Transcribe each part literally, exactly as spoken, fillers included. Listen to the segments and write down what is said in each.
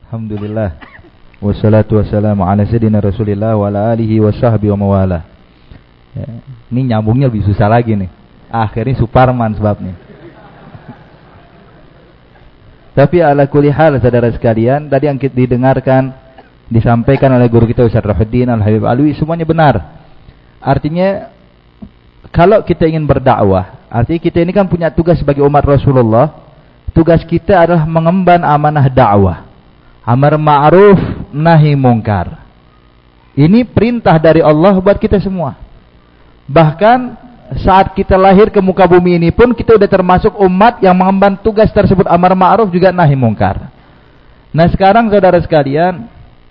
Alhamdulillah. Wassalatu wassalamu ala sayyidina Rasulillah wa ala alihi wa sahbihi wa mawala. Ya, ini nyambungnya lebih susah lagi nih. Akhirnya Suparman sebabnya. Tapi ala kulli hal saudara sekalian, tadi yang kita didengarkan disampaikan oleh guru kita Ustaz Rafiuddin Al-Habib Alwi semuanya benar. Artinya kalau kita ingin berdakwah, artinya kita ini kan punya tugas sebagai umat Rasulullah. Tugas kita adalah mengemban amanah dakwah. Amar ma'ruf nahi mungkar. Ini perintah dari Allah buat kita semua. Bahkan saat kita lahir ke muka bumi ini pun kita sudah termasuk umat yang mengemban tugas tersebut, amar ma'ruf juga nahi mungkar. Nah sekarang saudara sekalian,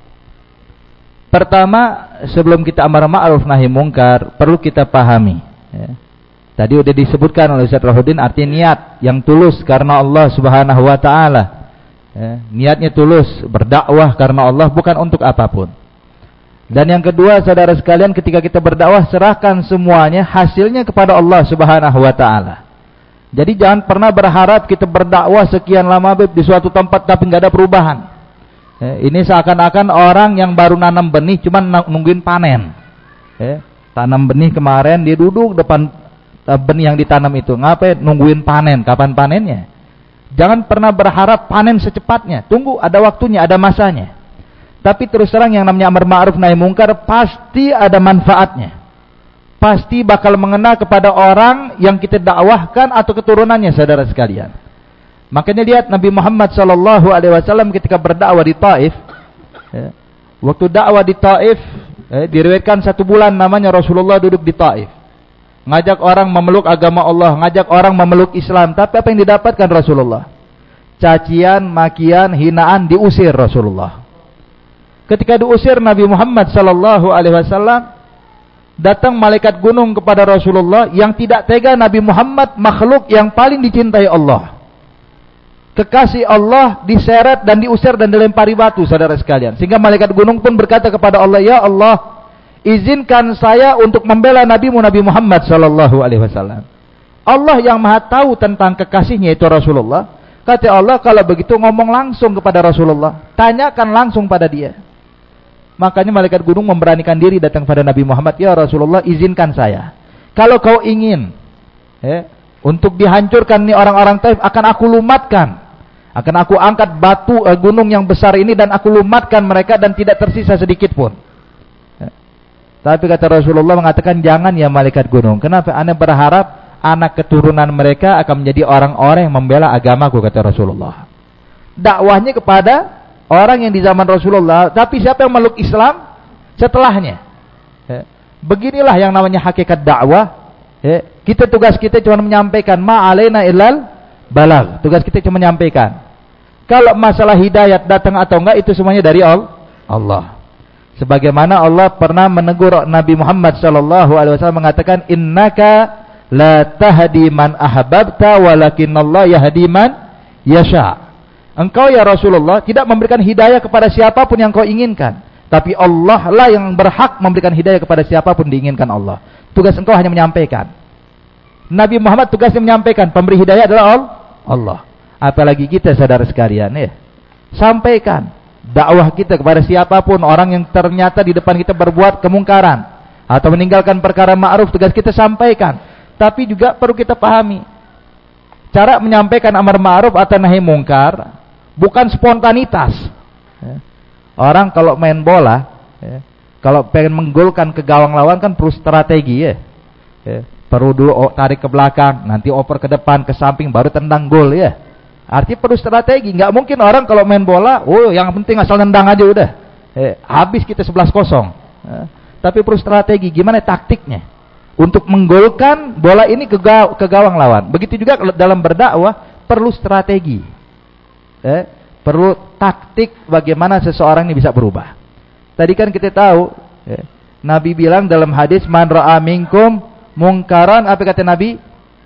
pertama sebelum kita amar ma'ruf nahi mungkar perlu kita pahami ya. Tadi sudah disebutkan oleh Ustaz Rafiuddin artinya niat yang tulus karena Allah Subhanahu wa taala. Ya, niatnya tulus berdakwah karena Allah, bukan untuk apapun. Dan yang kedua saudara sekalian, ketika kita berdakwah serahkan semuanya hasilnya kepada Allah Subhanahu wa taala. Jadi jangan pernah berharap kita berdakwah sekian lama di suatu tempat tapi nggak ada perubahan. Ya, ini seakan-akan orang yang baru nanam benih cuman nungguin panen. Ya, tanam benih kemarin dia duduk depan benih yang ditanam itu, ngapain nungguin panen, kapan panennya? Jangan pernah berharap panen secepatnya. Tunggu, ada waktunya, ada masanya. Tapi terus terang yang namanya amar ma'ruf nahi mungkar pasti ada manfaatnya. Pasti bakal mengena kepada orang yang kita dakwahkan atau keturunannya saudara sekalian. Makanya lihat Nabi Muhammad sallallahu alaihi wasallam ketika berdakwah di Taif. Ya, waktu dakwah di Taif, ya, diriwayatkan satu bulan namanya Rasulullah duduk di Taif. Ngajak orang memeluk agama Allah, ngajak orang memeluk Islam. Tapi apa yang didapatkan Rasulullah? Cacian, makian, hinaan, diusir Rasulullah. Ketika diusir Nabi Muhammad sallallahu alaihi wasallam, datang malaikat gunung kepada Rasulullah yang tidak tega Nabi Muhammad makhluk yang paling dicintai Allah. Kekasih Allah diseret dan diusir dan dilempari batu saudara sekalian. Sehingga malaikat gunung pun berkata kepada Allah, "Ya Allah, izinkan saya untuk membela Nabi-Mu Nabi Muhammad sallallahu alaihi wasallam." Allah yang Maha tahu tentang kekasihnya itu Rasulullah. Kata Allah, kalau begitu ngomong langsung kepada Rasulullah, tanyakan langsung pada dia. Makanya malaikat gunung memberanikan diri datang pada Nabi Muhammad, "Ya Rasulullah, izinkan saya. Kalau kau ingin ya, untuk dihancurkan nih orang-orang Taif, akan aku lumatkan. Akan aku angkat batu eh, gunung yang besar ini dan aku lumatkan mereka dan tidak tersisa sedikit pun." Tapi kata Rasulullah mengatakan, "Jangan ya malaikat gunung. Kenapa? Anda berharap anak keturunan mereka akan menjadi orang-orang yang membela agamaku," kata Rasulullah. Dakwahnya kepada orang yang di zaman Rasulullah, tapi siapa yang meluk Islam setelahnya? Ya. Beginilah yang namanya hakikat dakwah. Ya. Kita tugas kita cuma menyampaikan, ma'alaina illal balag. Tugas kita cuma menyampaikan. Kalau masalah hidayat datang atau enggak itu semuanya dari Allah. Sebagaimana Allah pernah menegur Nabi Muhammad sallallahu alaihi wasallam mengatakan, "Innaka la tahdi man ahbabta walakinallahu yahdi man yasha." Engkau ya Rasulullah tidak memberikan hidayah kepada siapapun yang kau inginkan, tapi Allah lah yang berhak memberikan hidayah kepada siapapun diinginkan Allah. Tugas engkau hanya menyampaikan. Nabi Muhammad tugasnya menyampaikan, pemberi hidayah adalah Allah. Apalagi kita saudara sekalian ya. Sampaikan dakwah kita kepada siapapun, orang yang ternyata di depan kita berbuat kemungkaran atau meninggalkan perkara ma'ruf, tugas kita sampaikan. Tapi juga perlu kita pahami, cara menyampaikan amar ma'ruf atau nahi mungkar bukan spontanitas. Orang kalau main bola, kalau pengen menggolkan ke gawang lawan kan perlu strategi ya. Perlu dulu tarik ke belakang, nanti oper ke depan, ke samping, baru tendang gol ya. Artinya perlu strategi. Nggak mungkin orang kalau main bola, oh yang penting asal nendang aja udah. Eh, habis kita sebelas kosong. Eh, tapi perlu strategi. Gimana taktiknya? Untuk menggolkan bola ini ke, gaw ke gawang lawan. Begitu juga dalam berdakwah perlu strategi. Eh, perlu taktik bagaimana seseorang ini bisa berubah. Tadi kan kita tahu, eh, Nabi bilang dalam hadis, "Man ra'a minkum mungkaran," apa kata Nabi?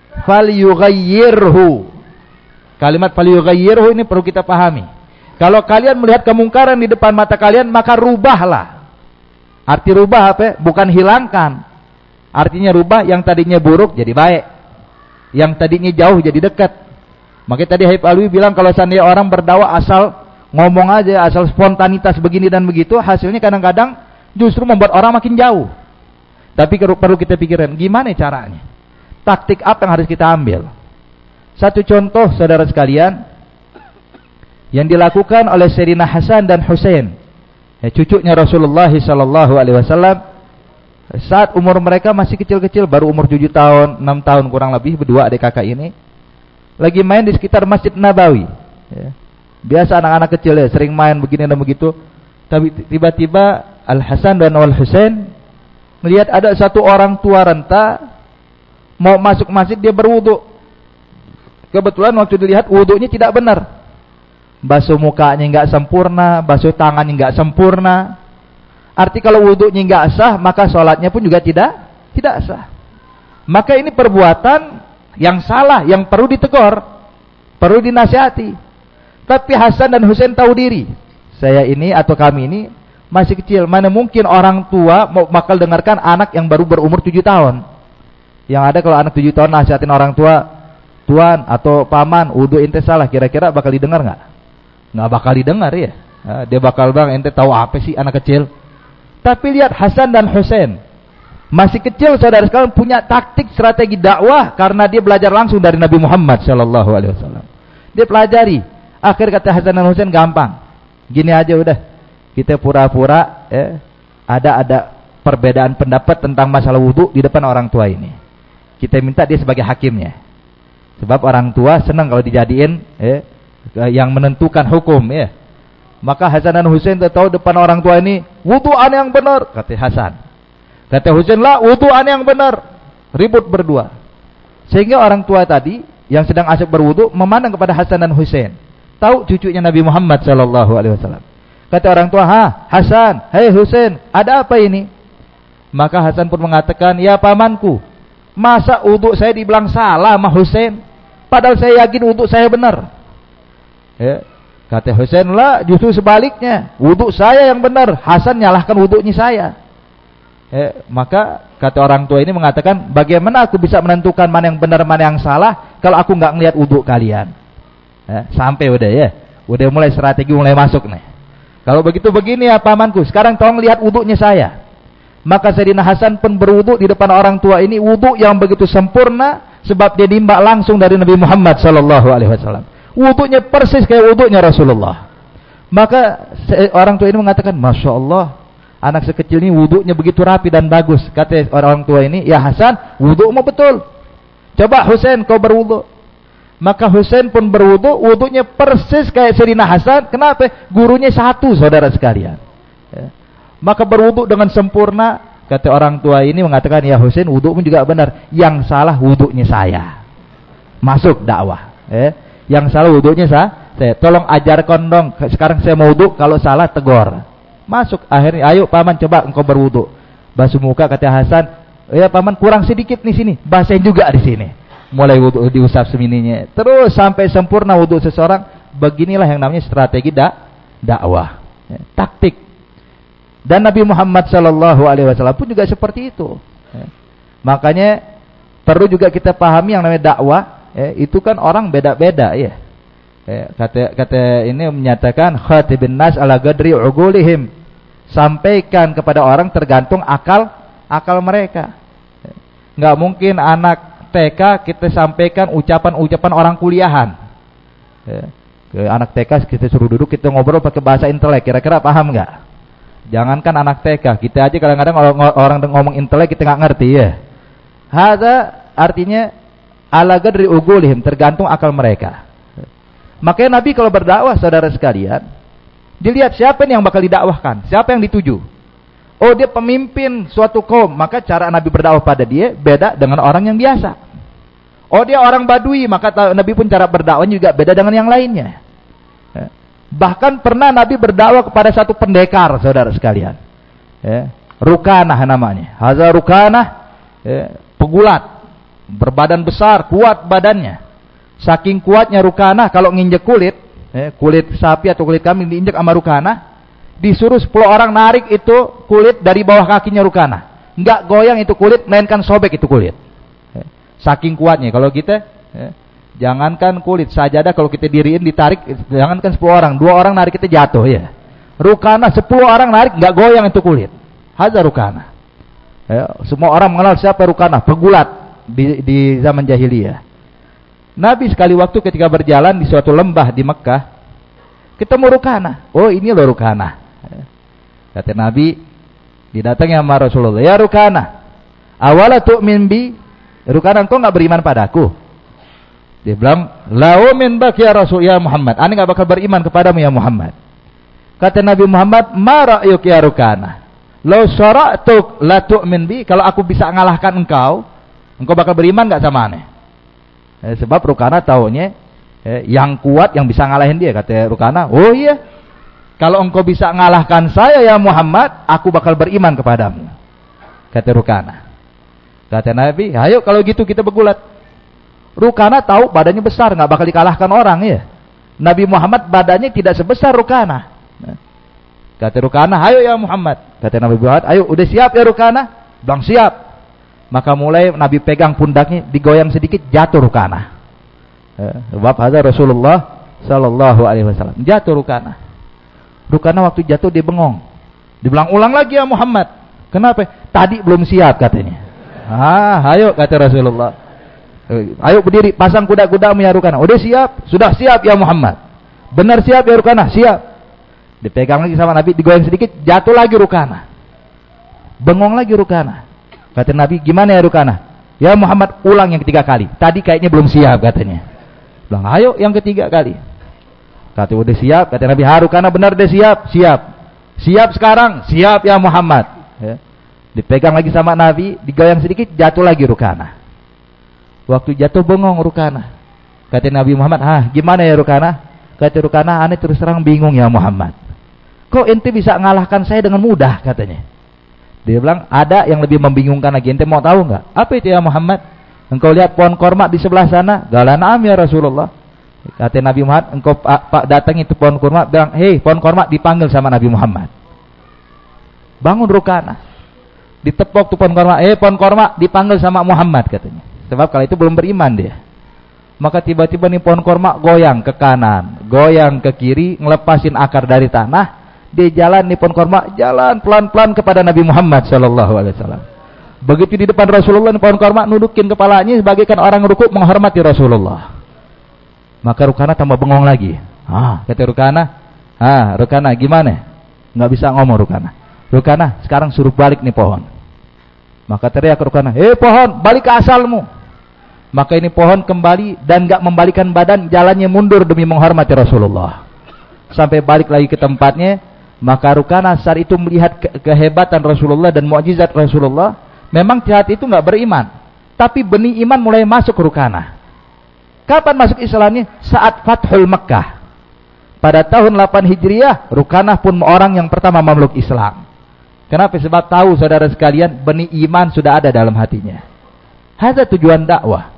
"Falyughayyirhu." Kalimat falyughayyirhu ini perlu kita pahami. Kalau kalian melihat kemungkaran di depan mata kalian, maka rubahlah. Arti rubah apa? Bukan hilangkan. Artinya rubah yang tadinya buruk jadi baik, yang tadinya jauh jadi dekat. Makanya tadi Habib Alwi bilang kalau seandainya orang berdakwah asal ngomong aja asal spontanitas begini dan begitu, hasilnya kadang-kadang justru membuat orang makin jauh. Tapi perlu kita pikirkan gimana caranya, taktik apa yang harus kita ambil. Satu contoh saudara sekalian yang dilakukan oleh Sayyidina Hasan dan Husain, ya, cucunya Rasulullah sallallahu alaihi wasallam, saat umur mereka masih kecil-kecil, baru umur tujuh tahun, enam tahun kurang lebih, berdua adik kakak ini lagi main di sekitar Masjid Nabawi. Ya. Biasa anak-anak kecil ya, sering main begini dan begitu. Tapi tiba-tiba Al Hasan dan Al Husain melihat ada satu orang tua renta mau masuk masjid, dia berwudu. Kebetulan waktu dilihat wudunya tidak benar, basuh mukanya nggak sempurna, basuh tangannya nggak sempurna. Arti kalau wudunya nggak sah, maka sholatnya pun juga tidak tidak sah. Maka ini perbuatan yang salah, yang perlu ditegur, perlu dinasihati. Tapi Hasan dan Husain tahu diri, saya ini atau kami ini masih kecil, mana mungkin orang tua mau bakal dengarkan anak yang baru berumur tujuh tahun. Yang ada kalau anak tujuh tahun nasihatin orang tua, tuan atau paman, wudu ente salah, kira-kira bakal didengar nggak? Nggak bakal didengar ya. Nah, dia bakal bang, ente tahu apa sih anak kecil? Tapi lihat Hasan dan Husain, masih kecil saudara sekalian, punya taktik strategi dakwah karena dia belajar langsung dari Nabi Muhammad Shallallahu Alaihi Wasallam. Dia pelajari. Akhir kata Hasan dan Husain, gampang. Gini aja udah, kita pura-pura eh, ada ada perbedaan pendapat tentang masalah wudu di depan orang tua ini. Kita minta dia sebagai hakimnya. Sebab orang tua senang kalau dijadiin eh, yang menentukan hukum ya. Maka Hasan dan Husain tahu depan orang tua ini wuduan yang benar, kata Hasan. Kata Husain, lah wuduan yang benar. Ribut berdua. Sehingga orang tua tadi yang sedang asyik berwudu memandang kepada Hasan dan Husain. Tahu cucunya Nabi Muhammad sallallahu alaihi wasallam. Kata orang tua, "Ha, Hasan, hei Husain, ada apa ini?" Maka Hasan pun mengatakan, "Ya pamanku, masa wudu saya dibilang salah sama Husain? Padahal saya yakin wudu saya benar." Ya. Kata Husain, "Lah, justru sebaliknya. Wudu saya yang benar. Hasan nyalahkan wudunya saya." Ya, maka kata orang tua ini mengatakan, "Bagaimana aku bisa menentukan mana yang benar mana yang salah kalau aku nggak ngelihat wudu kalian?" Ya, sampai udah ya, udah mulai strategi mulai masuk nih. Kalau begitu begini ya pamanku, sekarang tolong lihat wudunya saya. Maka Sayyidina Hasan pun berwudu di depan orang tua ini, wudu yang begitu sempurna sebab dia nimba langsung dari Nabi Muhammad sallallahu alaihi wasallam. Wudunya persis kayak wudunya Rasulullah. Maka orang tua ini mengatakan, "Masya Allah, anak sekecil ini wudunya begitu rapi dan bagus." Kata orang tua ini, "Ya Hasan, wudumu betul. Coba Husain kau berwudu." Maka Husain pun berwudu, wudunya persis kayak Sayyidina Hasan. Kenapa? Gurunya satu saudara sekalian. Ya. Maka berwudu dengan sempurna. Kata orang tua ini mengatakan, "Ya Husain, wudumu juga benar. Yang salah wudunya saya." Masuk dakwah. Ya. Yang salah wudunya saya. Saya tolong ajarkan dong. Sekarang saya mau wudu, kalau salah tegur. Masuk. Akhirnya, "Ayo paman, coba engkau berwudu." Basuh muka, kata Hasan, "Ya paman, kurang sedikit nih sini. Basahin juga di sini." Mulai wudu diusap semininya, terus sampai sempurna wudu seseorang. Beginilah yang namanya strategi dak dakwah, ya, taktik. Dan Nabi Muhammad sallallahu alaihi wasallam pun juga seperti itu. Ya. Makanya perlu juga kita pahami yang namanya dakwah. Ya, itu kan orang beda-beda ya. Ya. Kata kata ini menyatakan khatibin nas ala gadri ugulihim. Sampaikan kepada orang tergantung akal akal mereka. Ya. Nggak mungkin anak T K kita sampaikan ucapan-ucapan orang kuliahan. Ya. Ke anak T K kita suruh duduk, kita ngobrol pakai bahasa intelek, kira-kira paham nggak? Jangankan anak T K, kita aja kadang-kadang orang, orang ngomong intelek kita nggak ngerti ya. Hada artinya ala gadri ugulihim, tergantung akal mereka. Makanya Nabi kalau berdakwah saudara sekalian, dilihat siapa yang bakal didakwahkan, siapa yang dituju. Oh, dia pemimpin suatu kaum, maka cara Nabi berdakwah pada dia beda dengan orang yang biasa. Oh, dia orang Badui, maka Nabi pun cara berdakwahnya juga beda dengan yang lainnya. Bahkan pernah Nabi berdakwah kepada satu pendekar, saudara sekalian. Rukanah namanya. Hazar Rukanah, pegulat, berbadan besar, kuat badannya. Saking kuatnya Rukanah, kalau nginjek kulit, kulit sapi atau kulit kambing diinjek sama Rukanah, disuruh sepuluh orang narik itu kulit dari bawah kakinya Rukanah. Enggak goyang itu kulit, melainkan sobek itu kulit. Saking kuatnya. Kalau kita Jangankan kulit, sajadah kalau kita diriin ditarik, jangankan sepuluh orang, dua orang narik kita jatuh ya. Rukana sepuluh orang narik nggak goyang itu kulit. Hadza Rukana. Ya, semua orang mengenal siapa Rukana, pegulat di, di zaman jahiliyah. Nabi sekali waktu ketika berjalan di suatu lembah di Mekah, ketemu Rukana. Oh, ini loh Rukana. Ya. Kata Nabi, didatangi sama Rasulullah, ya Rukana, awala tu'min bi? Rukana, engkau nggak beriman padaku? Dia bilang, la u'min bak ya Rasul ya Muhammad. Ana nggak bakal beriman kepadamu ya Muhammad. Kata Nabi Muhammad, ma ra'yuk ya Rukana? Law syara'tuk la tu'min bi? Kalau aku bisa ngalahkan engkau, engkau bakal beriman nggak sama aneh? Eh, sebab Rukana taunya eh, yang kuat yang bisa ngalahin dia. Kata Rukana, oh iya, kalau engkau bisa ngalahkan saya ya Muhammad, aku bakal beriman kepadamu. Kata Rukana. Kata Nabi, ayo kalau gitu kita bergulat. Rukana tahu badannya besar, nggak bakal dikalahkan orang ya. Nabi Muhammad badannya tidak sebesar Rukana. Kata Rukana, ayo ya Muhammad. Kata Nabi Muhammad, ayo udah siap ya Rukana? Bilang siap. Maka mulai Nabi pegang pundaknya, digoyang sedikit, jatuh Rukana. Sebab hadza Rasulullah sallallahu alaihi wasallam. Jatuh Rukana. Rukana waktu jatuh dia bengong. Dibilang ulang lagi ya Muhammad. Kenapa? Tadi belum siap katanya. Ah, ayo kata Rasulullah. Ayo berdiri, pasang kuda-kudamu ya Rukana. Udah siap? Sudah siap ya Muhammad. Benar siap ya Rukana? Siap. Dipegang lagi sama Nabi, digoyang sedikit, jatuh lagi Rukana. Bengong lagi Rukana. Kata Nabi, gimana ya Rukana? Ya Muhammad, ulang yang ketiga kali. Tadi kayaknya belum siap katanya. Bilang, ayo yang ketiga kali. Kata udah siap. Kata Nabi, ha Rukana benar deh siap. Siap. Siap sekarang. Siap ya Muhammad. Ya. Dipegang lagi sama Nabi, digoyang sedikit, jatuh lagi Rukana. Waktu jatuh bengong Rukana. Kata Nabi Muhammad, ah gimana ya Rukana? Kata Rukana, aneh terus terang bingung ya Muhammad. Kok ente bisa ngalahkan saya dengan mudah katanya. Dia bilang, ada yang lebih membingungkan lagi. Ente mau tahu nggak? Apa itu ya Muhammad? Engkau lihat pohon korma di sebelah sana? Gala na'am ya Rasulullah. Kata Nabi Muhammad, engkau pak, pak datang itu pohon korma, bilang, hei pohon korma, dipanggil sama Nabi Muhammad. Bangun Rukana. Ditepok tuh pohon korma, eh pohon korma, dipanggil sama Muhammad katanya. Sebab kalau itu belum beriman dia. Maka tiba-tiba nih pohon korma goyang ke kanan, goyang ke kiri, ngelepasin akar dari tanah. Dia jalan nih pohon korma, jalan pelan-pelan kepada Nabi Muhammad sallallahu alaihi wasallam. Begitu di depan Rasulullah nih pohon korma nudukin kepalanya sebagaikan orang rukuk menghormati Rasulullah. Maka Rukana tambah bengong lagi. Ah, kata Rukana, ah Rukana gimana? Nggak bisa ngomong Rukana. Rukana, sekarang suruh balik nih pohon. Maka teriak Rukana, "Eh pohon, balik ke asalmu." Maka ini pohon kembali dan nggak membalikan badan, jalannya mundur demi menghormati Rasulullah. Sampai balik lagi ke tempatnya. Maka Rukana saat itu melihat ke kehebatan Rasulullah dan mukjizat Rasulullah. Memang saat itu nggak beriman, tapi benih iman mulai masuk ke Rukana. Kapan masuk Islamnya? Saat Fathul Mekkah. Pada tahun delapan Hijriah, Rukana pun orang yang pertama memeluk Islam. Kenapa? Sebab tahu saudara sekalian, benih iman sudah ada dalam hatinya. Hadza tujuan dakwah.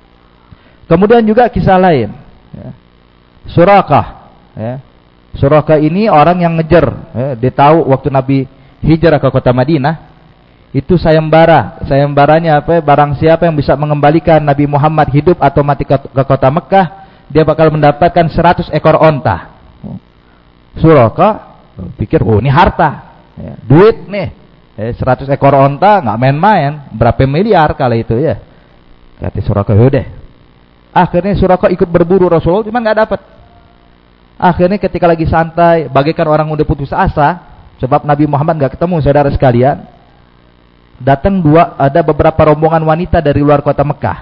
Kemudian juga kisah lain. Ya. Surakah. Ya. Surakah ini orang yang ngejar. Ya. Dia tahu waktu Nabi hijrah ke kota Madinah, itu sayembara. Sayembaranya apa? Barang siapa yang bisa mengembalikan Nabi Muhammad hidup atau mati ke, ke kota Mekah, dia bakal mendapatkan seratus ekor onta. Surakah pikir, oh ini harta. Ya, duit nih, eh, seratus ekor onta nggak main-main, berapa miliar kali itu ya. Kata Surakah, yaudah. Akhirnya Surakah ikut berburu Rasulullah, cuma nggak dapat. Akhirnya ketika lagi santai, bagaikan orang udah putus asa, sebab Nabi Muhammad nggak ketemu saudara sekalian. Datang dua, ada beberapa rombongan wanita dari luar kota Mekah.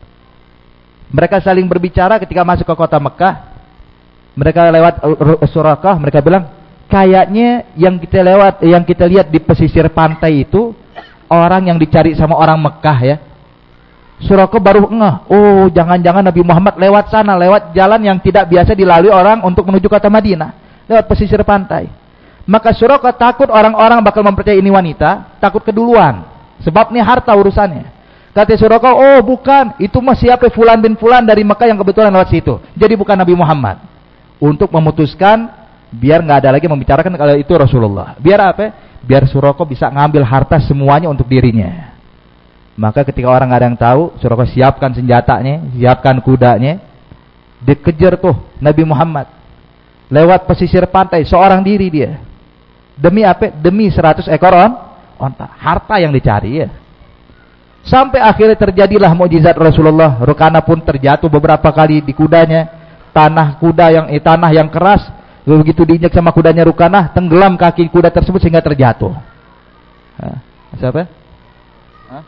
Mereka saling berbicara ketika masuk ke kota Mekah. Mereka lewat Surakah, mereka bilang, kayaknya yang kita lewat, yang kita lihat di pesisir pantai itu orang yang dicari sama orang Mekah ya. Surakah baru ngeh, oh jangan-jangan Nabi Muhammad lewat sana, lewat jalan yang tidak biasa dilalui orang untuk menuju kota Madinah, lewat pesisir pantai. Maka Surakah takut orang-orang bakal mempercayai ini wanita, takut keduluan, sebab ini harta urusannya. Kata Surakah, oh bukan, itu mah siapa fulan bin fulan dari Mekah yang kebetulan lewat situ, jadi bukan Nabi Muhammad. Untuk memutuskan biar nggak ada lagi membicarakan kalau itu Rasulullah. Biar apa? Biar Surakah bisa ngambil harta semuanya untuk dirinya. Maka ketika orang nggak ada yang tahu, Suraqah siapkan senjatanya, siapkan kudanya, dikejar tuh Nabi Muhammad lewat pesisir pantai seorang diri dia. Demi apa? Demi seratus ekor on, onta, harta yang dicari ya. Sampai akhirnya terjadilah mukjizat Rasulullah. Rukanah pun terjatuh beberapa kali di kudanya. Tanah kuda yang eh, tanah yang keras, begitu diinjak sama kudanya Rukanah, tenggelam kaki kuda tersebut sehingga terjatuh. Hah? Siapa? Hah?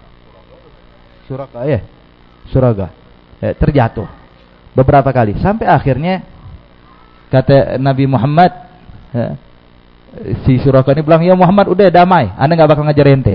Suraqah ya. Suraqah. Eh, terjatuh beberapa kali sampai akhirnya kata Nabi Muhammad, eh, si Suraqah ini bilang, "Ya Muhammad, udah damai, Anda enggak bakal ngajar ente."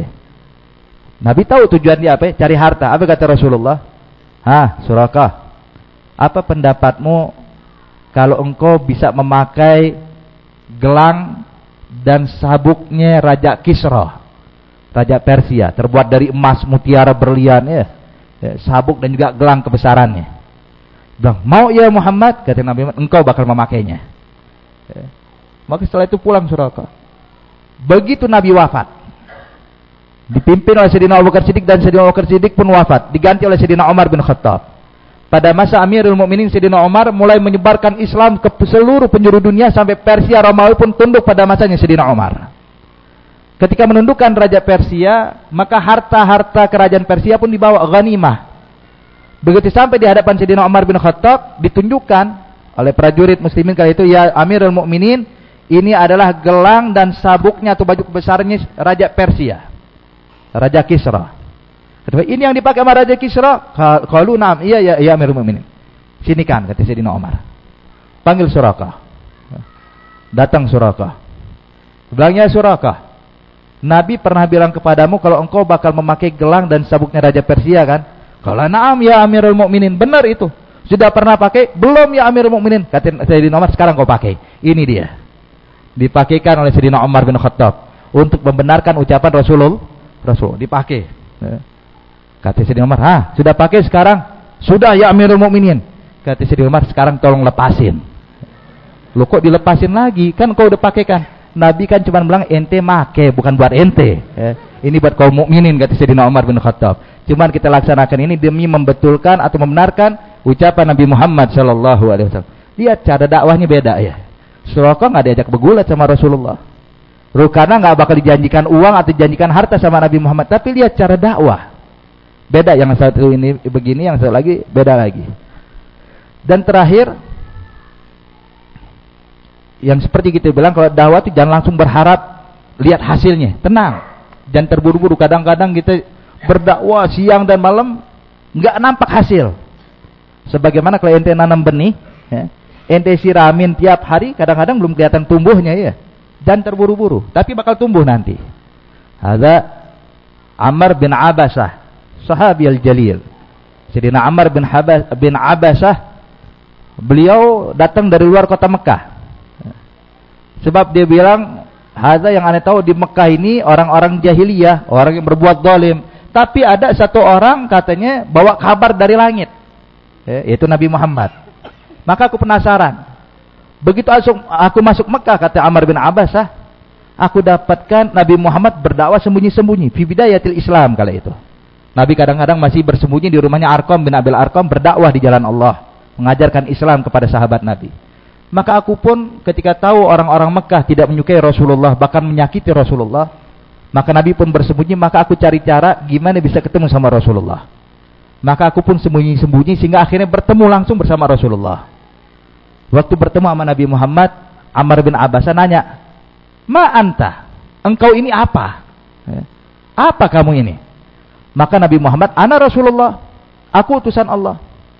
Nabi tahu tujuan dia apa? Cari harta. Apa kata Rasulullah? "Hah, Suraqah, apa pendapatmu kalau engkau bisa memakai gelang dan sabuknya Raja Kisra, Raja Persia, terbuat dari emas, mutiara, berlian ya, ya sabuk dan juga gelang kebesarannya." Bilang, "Mau ya Muhammad?" Kata Nabi Muhammad, "Engkau bakal memakainya." Ya. Maka setelah itu pulang Suraqah. Begitu Nabi wafat, dipimpin oleh Sayyidina Abu Bakar Siddiq, dan Sayyidina Abu Bakar Siddiq pun wafat, diganti oleh Sayyidina Umar bin Khattab. Pada masa Amirul Mukminin Sayyidina Umar mulai menyebarkan Islam ke seluruh penjuru dunia, sampai Persia Romawi pun tunduk pada masanya Sayyidina Umar. Ketika menundukkan Raja Persia, maka harta-harta kerajaan Persia pun dibawa ghanimah. Begitu sampai di hadapan Sayyidina Umar bin Khattab, ditunjukkan oleh prajurit muslimin kali itu, "Ya Amirul Mukminin, ini adalah gelang dan sabuknya atau baju kebesarannya Raja Persia, Raja Kisra." Kata, "Ini yang dipakai sama Raja Kisra?" Qalu na'am, "Iya ya, ya Amirul Mukminin." "Sini kan," kata Sayyidina Umar. Panggil Suraqah. Datang Suraqah. Bilangnya, "Suraqah, Nabi pernah bilang kepadamu kalau engkau bakal memakai gelang dan sabuknya Raja Persia kan?" "Kalau na'am ya Amirul Mukminin." "Benar itu. Sudah pernah pakai?" "Belum ya Amirul Mukminin." Kata Sayyidina Umar, "Sekarang kau pakai. Ini dia." Dipakaikan oleh Sayyidina Umar bin Khattab untuk membenarkan ucapan Rasulullah. Rasul dipakai. Kata Sayyidina Umar, "Hah, sudah pakai sekarang?" "Sudah ya Amirul Mukminin." Kata Sayyidina Umar, "Sekarang tolong lepasin." "Loh kok dilepasin lagi? Kan kau udah pakai kan?" "Nabi kan cuma bilang ente make, bukan buat ente. Eh, ini buat kaum mukminin," kata Sayyidina Umar bin Khattab. "Cuman kita laksanakan ini demi membetulkan atau membenarkan ucapan Nabi Muhammad sallallahu alaihi wasallam." Lihat cara dakwahnya beda ya. Suraqah enggak diajak bergulat sama Rasulullah. Rukanah enggak bakal dijanjikan uang atau dijanjikan harta sama Nabi Muhammad, tapi lihat cara dakwah. Beda, yang satu ini begini, yang satu lagi beda lagi. Dan terakhir, yang seperti kita bilang, kalau dakwah itu jangan langsung berharap lihat hasilnya. Tenang, jangan terburu-buru. Kadang-kadang kita berdakwah siang dan malam nggak nampak hasil. Sebagaimana kalau ente nanam benih, ya, ente siramin tiap hari, kadang-kadang belum kelihatan tumbuhnya ya. Jangan terburu-buru, tapi bakal tumbuh nanti. Ada Ammar bin Abasah, sahabiyal jalil. Sayyidina Ammar bin Habas bin Abasah, beliau datang dari luar kota Mekah. Sebab dia bilang, "Hadza yang aneh tahu di Mekah ini orang-orang jahiliyah, orang yang berbuat zalim. Tapi ada satu orang katanya bawa kabar dari langit, ya, yaitu Nabi Muhammad. Maka aku penasaran. Begitu aku masuk Mekah," kata Ammar bin Abasah, "aku dapatkan Nabi Muhammad berdakwah sembunyi-sembunyi. Fi bidayatil Islam," kala itu. Nabi kadang-kadang masih bersembunyi di rumahnya Arqam bin Abil Arqam, berdakwah di jalan Allah, mengajarkan Islam kepada sahabat Nabi. Maka aku pun ketika tahu orang-orang Mekah tidak menyukai Rasulullah, bahkan menyakiti Rasulullah, maka Nabi pun bersembunyi, maka aku cari cara gimana bisa ketemu sama Rasulullah. Maka aku pun sembunyi-sembunyi sehingga akhirnya bertemu langsung bersama Rasulullah. Waktu bertemu sama Nabi Muhammad, Ammar bin Abasah nanya, "Ma anta? Engkau ini apa? Apa kamu ini?" Maka Nabi Muhammad, "Ana Rasulullah. Aku utusan Allah."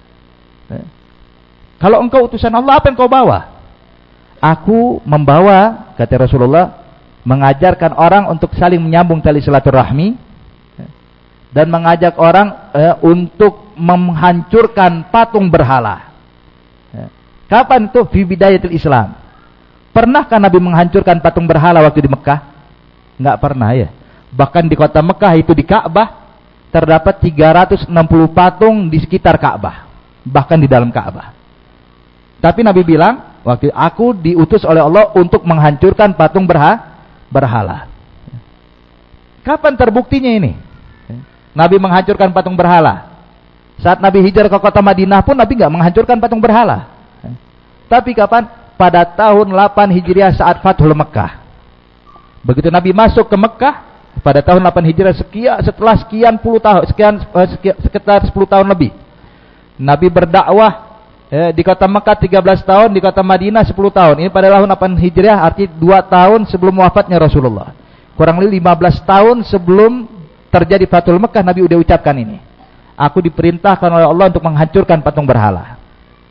"Kalau engkau utusan Allah, apa yang kau bawa?" "Aku membawa," kata Rasulullah, "mengajarkan orang untuk saling menyambung tali silaturahmi dan mengajak orang eh, untuk menghancurkan patung berhala." Kapan itu? Fi bidayatil Islam. Pernahkah Nabi menghancurkan patung berhala waktu di Mekah? Enggak pernah ya. Bahkan di kota Mekah itu, di Ka'bah, terdapat tiga ratus enam puluh patung di sekitar Ka'bah, bahkan di dalam Ka'bah. Tapi Nabi bilang, waktu aku diutus oleh Allah untuk menghancurkan patung berha berhala. Kapan terbuktinya ini? Nabi menghancurkan patung berhala. Saat Nabi hijrah ke kota Madinah pun Nabi nggak menghancurkan patung berhala. Tapi kapan? Pada tahun delapan Hijriah saat Fathul Mekah. Begitu Nabi masuk ke Mekah pada tahun delapan Hijriah, sekian setelah sekian puluh tahun, sekian, sekian sekitar sepuluh tahun lebih, Nabi berdakwah eh, di kota Mekah tiga belas tahun, di kota Madinah sepuluh tahun. Ini pada tahun delapan Hijriah, artinya dua tahun sebelum wafatnya Rasulullah. Kurang lebih lima belas tahun sebelum terjadi Fathul Mekah, Nabi udah ucapkan ini. Aku diperintahkan oleh Allah untuk menghancurkan patung berhala.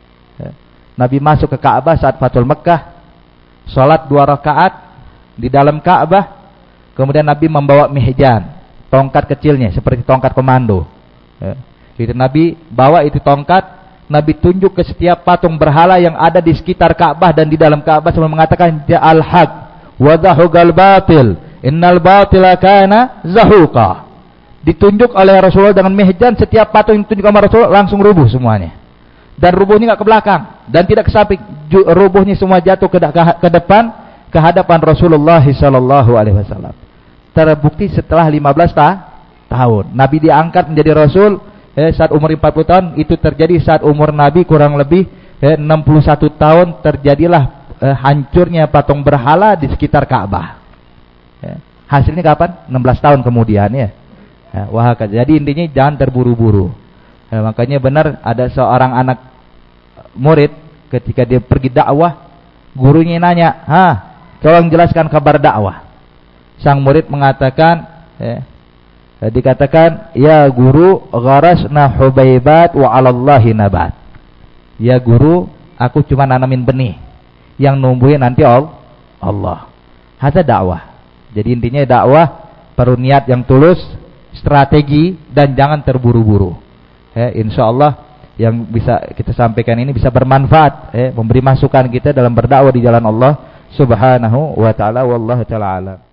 Nabi masuk ke Ka'bah saat Fathul Mekah, sholat dua rakaat di dalam Ka'bah. Kemudian Nabi membawa mihjan, tongkat kecilnya seperti tongkat komando. Jadi Nabi bawa itu tongkat, Nabi tunjuk ke setiap patung berhala yang ada di sekitar Ka'bah dan di dalam Ka'bah sambil mengatakan ja'al haq wa zahuqal batil innal batila kana zahuqa. Ditunjuk oleh Rasulullah dengan mihjan, setiap patung yang ditunjuk oleh Rasulullah langsung rubuh semuanya. Dan rubuhnya enggak ke belakang dan tidak ke samping, rubuhnya semua jatuh ke, ke, ke depan, ke hadapan Rasulullah sallallahu alaihi wasallam. Terbukti setelah lima belas ta tahun Nabi diangkat menjadi Rasul eh, saat umur empat puluh tahun. Itu terjadi saat umur Nabi kurang lebih eh, enam puluh satu tahun. Terjadilah eh, hancurnya patung berhala di sekitar Ka'bah. eh, Hasilnya kapan? enam belas tahun kemudian ya. eh, Wah, jadi intinya jangan terburu-buru. eh, Makanya benar ada seorang anak murid ketika dia pergi dakwah, gurunya nanya, "Hah, tolong jelaskan kabar dakwah." Sang murid mengatakan, eh, dikatakan, "Ya guru, gharasna hubaibat wa 'alallahi nabat." Ya guru, aku cuma nanamin benih, yang numbuhin nanti Allah. Hadza dakwah. Jadi intinya dakwah perlu niat yang tulus, strategi, dan jangan terburu-buru. Eh, insyaallah yang bisa kita sampaikan ini bisa bermanfaat, eh, memberi masukan kita dalam berdakwah di jalan Allah Subhanahu wa taala. Wallahu taala alam.